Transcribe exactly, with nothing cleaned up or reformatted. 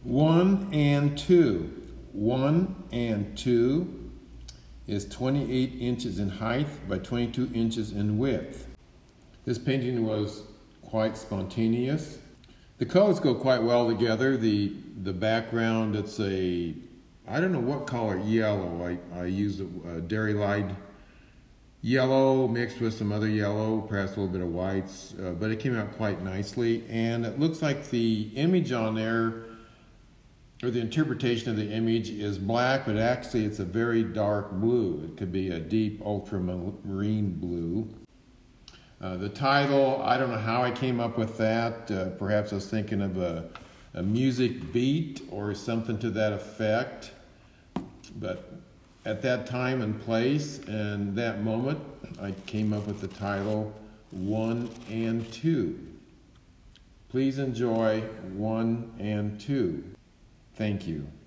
One and two. One and two is twenty-eight inches in height by twenty-two inches in width. This painting was quite spontaneous. The colors go quite well together. The the background, it's a, I don't know what color, yellow. I, I used a, a Dairy Light yellow mixed with some other yellow, perhaps a little bit of whites, uh, but it came out quite nicely. And it looks like the image on there, or the interpretation of the image, is black, but actually it's a very dark blue. It could be a deep ultramarine blue. Uh, the title, I don't know how I came up with that. Uh, perhaps I was thinking of a, a music beat or something to that effect. But at that time and place and that moment, I came up with the title, One and Two. Please enjoy One and Two. Thank you.